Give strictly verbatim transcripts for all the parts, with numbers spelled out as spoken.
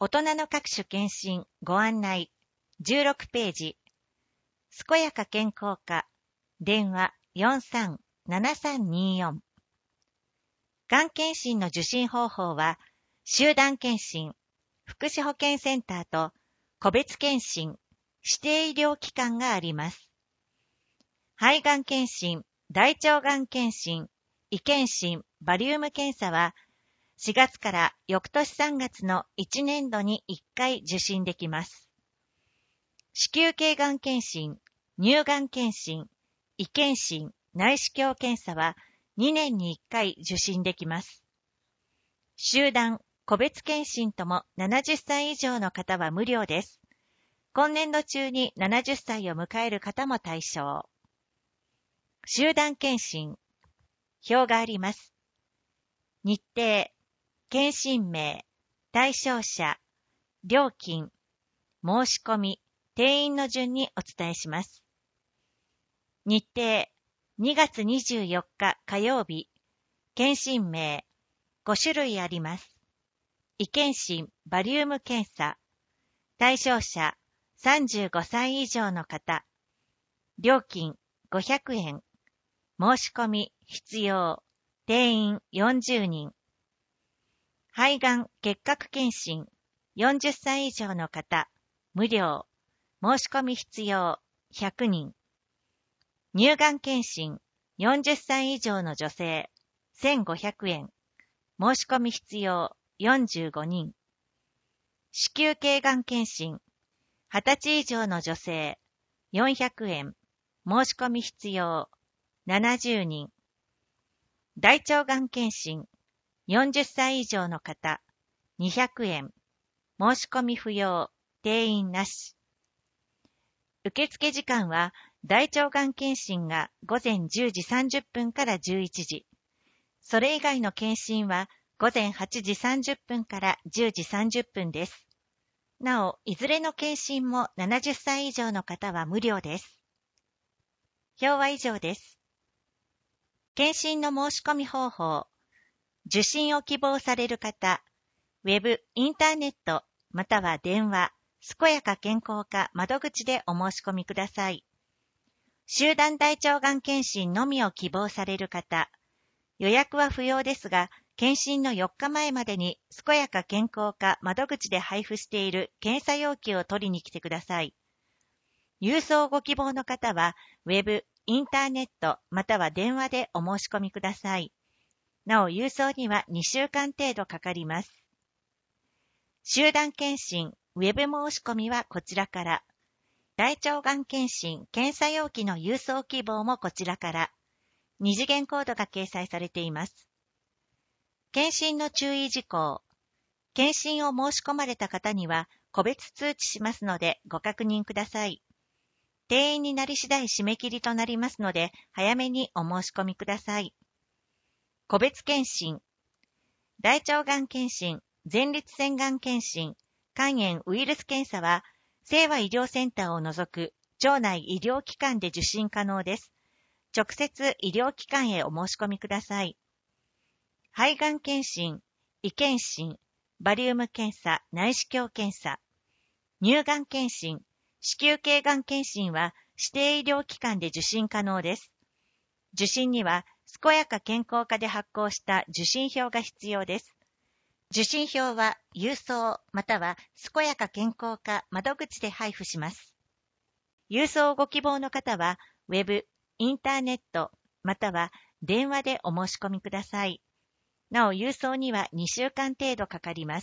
大人の各種検診ご案内じゅうろくページ。健やか健康課電話 よんさんななさんによん。がん検診の受診方法は集団検診、福祉保健センターと個別検診、指定医療機関があります。肺がん検診、大腸がん検診、胃検診、バリウム検査はしがつから翌年さんがつのいちねんどにいっかい受診できます。子宮頸がん検診、乳がん検診、胃検診、内視鏡検査はにねんにいっかい受診できます。集団、個別検診ともななじゅっさい以上の方は無料です。今年度中にななじゅっさいを迎える方も対象。集団検診。表があります。日程、検診名、対象者、料金、申し込み、定員の順にお伝えします。日程、にがつにじゅうよっか火曜日、検診名、ごしゅるいあります。胃検診、バリウム検査、対象者、さんじゅうごさい以上の方、料金ごひゃくえん、申し込み必要、定員よんじゅうにん。肺がん結核検診、よんじゅっさい以上の方、無料、申し込み必要、ひゃくにん。乳がん検診、よんじゅっさい以上の女性、せんごひゃくえん、申し込み必要、よんじゅうごにん。子宮頸がん検診、はたち以上の女性、よんひゃくえん、申し込み必要、ななじゅうにん。大腸がん検診、よんじゅっさい以上の方、にひゃくえん、申し込み不要、定員なし。受付時間は、大腸がん検診がごぜんじゅうじさんじゅっぷんからじゅういちじ。それ以外の検診はごぜんはちじさんじゅっぷんからじゅうじさんじゅっぷんです。なお、いずれの検診もななじゅっさい以上の方は無料です。表は以上です。検診の申し込み方法。受診を希望される方、ウェブ、インターネット、または電話、健やか健康課窓口でお申し込みください。集団大腸がん検診のみを希望される方、予約は不要ですが、検診のよっかまえまでに健やか健康課窓口で配布している検査容器を取りに来てください。郵送ご希望の方は、ウェブ、インターネット、または電話でお申し込みください。なお、郵送にはにしゅうかん程度かかります。集団検診、ウェブ申し込みはこちらから。大腸がん検診、検査容器の郵送希望もこちらから。二次元コードが掲載されています。検診の注意事項。検診を申し込まれた方には個別通知しますのでご確認ください。定員になり次第締め切りとなりますので早めにお申し込みください。個別検診。大腸がん検診、前立腺がん検診、肝炎ウイルス検査は、清和医療センターを除く町内医療機関で受診可能です。直接医療機関へお申し込みください。肺がん検診、胃検診、バリウム検査、内視鏡検査、乳がん検診、子宮頸がん検診は指定医療機関で受診可能です。受診には、健やか健康課で発行した受診票が必要です。受診票は郵送または健やか健康課窓口で配布します。郵送をご希望の方は、ウェブ、インターネットまたは電話でお申し込みください。なお、郵送にはにしゅうかん程度かかります。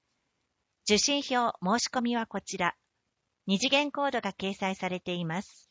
受診票申し込みはこちら。二次元コードが掲載されています。